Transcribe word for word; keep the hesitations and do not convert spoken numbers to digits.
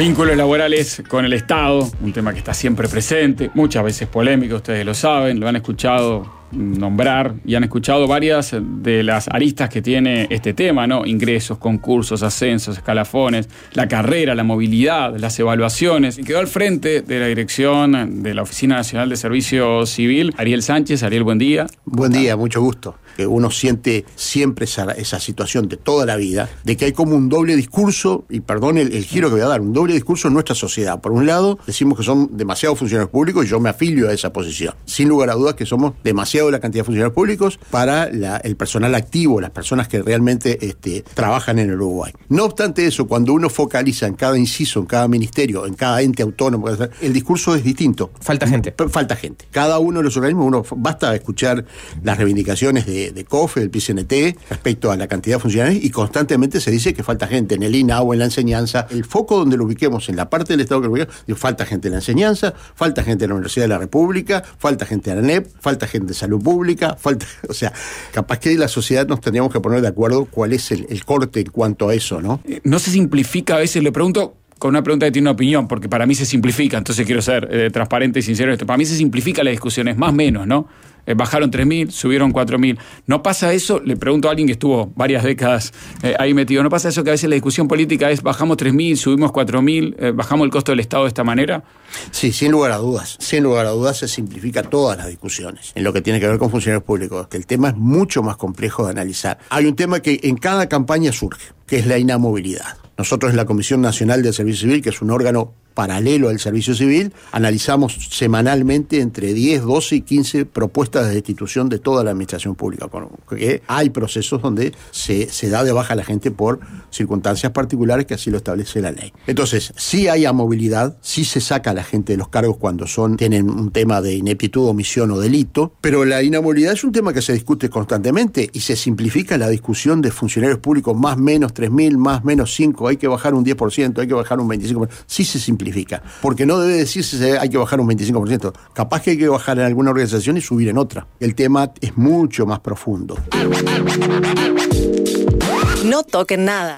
Vínculos laborales con el Estado, un tema que está siempre presente, muchas veces polémico, ustedes lo saben, lo han escuchado nombrar y han escuchado varias de las aristas que tiene este tema, ¿no? Ingresos, concursos, ascensos, escalafones, la carrera, la movilidad, las evaluaciones. Y quedó al frente de la dirección de la Oficina Nacional de Servicio Civil, Ariel Sánchez. Ariel, buen día. Buen día, mucho gusto. Que uno siente siempre esa, esa situación de toda la vida, de que hay como un doble discurso, y perdón el, el giro que voy a dar, un doble discurso en nuestra sociedad. Por un lado, decimos que son demasiados funcionarios públicos y yo me afilio a esa posición. Sin lugar a dudas que somos demasiado la cantidad de funcionarios públicos para la, el personal activo, las personas que realmente este, trabajan en el Uruguay. No obstante eso, cuando uno focaliza en cada inciso, en cada ministerio, en cada ente autónomo, el discurso es distinto. Falta gente. Falta gente. Cada uno de los organismos, uno basta escuchar las reivindicaciones de de COFE, del P C N T, respecto a la cantidad de funcionarios, y constantemente se dice que falta gente en el I N A O, en la enseñanza. El foco donde lo ubiquemos, en la parte del Estado que lo ubiquemos, falta gente en la enseñanza, falta gente en la Universidad de la República, falta gente en la N E P, falta gente de salud pública, falta, o sea, capaz que la sociedad nos tendríamos que poner de acuerdo cuál es el, el corte en cuanto a eso, ¿no? No se simplifica, a veces le pregunto con una pregunta que tiene una opinión, porque para mí se simplifica, entonces quiero ser eh, transparente y sincero en esto. Para mí se simplifica las discusiones, más o menos, ¿no? Eh, bajaron tres mil, subieron cuatro mil. ¿No pasa eso? Le pregunto a alguien que estuvo varias décadas eh, ahí metido. ¿No pasa eso que a veces la discusión política es bajamos tres mil, subimos cuatro mil, eh, bajamos el costo del Estado de esta manera? Sí, sin lugar a dudas. Sin lugar a dudas se simplifica todas las discusiones en lo que tiene que ver con funcionarios públicos, que el tema es mucho más complejo de analizar. Hay un tema que en cada campaña surge, que es la inamovilidad. Nosotros en la Comisión Nacional del Servicio Civil, que es un órgano paralelo al Servicio Civil, analizamos semanalmente entre diez, doce y quince propuestas de destitución de toda la administración pública. Que hay procesos donde se, se da de baja a la gente por circunstancias particulares que así lo establece la ley. Entonces, sí hay amovilidad, sí se saca a la gente de los cargos cuando son tienen un tema de ineptitud, omisión o delito, pero la inamovilidad es un tema que se discute constantemente y se simplifica la discusión de funcionarios públicos más menos tres mil, más menos cinco, hay que bajar un diez por ciento, hay que bajar un veinticinco por ciento. Sí se simplifica. Porque no debe decirse que hay que bajar un veinticinco por ciento. Capaz que hay que bajar en alguna organización y subir en otra. El tema es mucho más profundo. No toquen nada.